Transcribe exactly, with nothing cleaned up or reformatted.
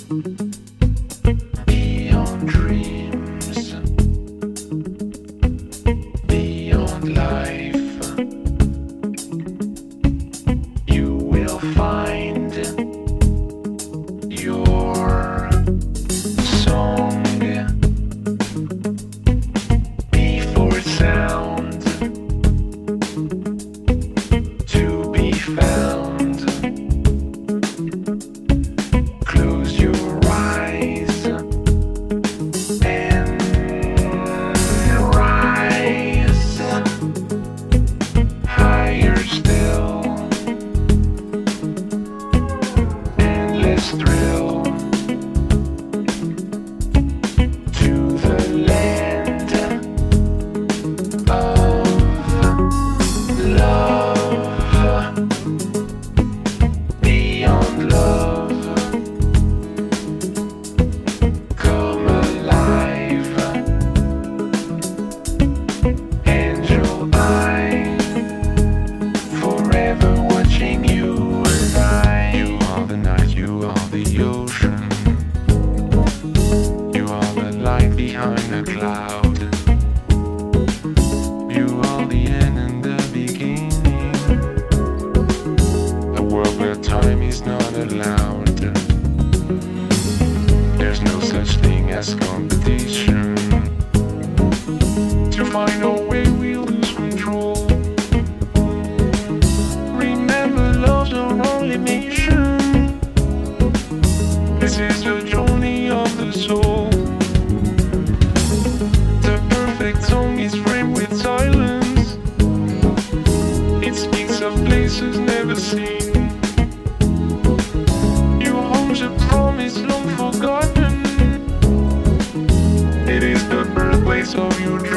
Beyond dreams, beyond life, you will find your song before sound to be found. Close your eyes and rise higher still. Endless thrill to the land of love. Beyond love, come alive. Angel eye, forever watching you and I. You are the night, you are the ocean. You are the light behind the cloud. You are the end and the beginning. A world where time is not allowed. There's no such thing as competition. To find a way we lose control. Remember, love's our only mission. This is the journey of the soul. The perfect song is framed with silence. It speaks of places never seen. You hold a promise long forgotten. It is the birthplace of your dreams.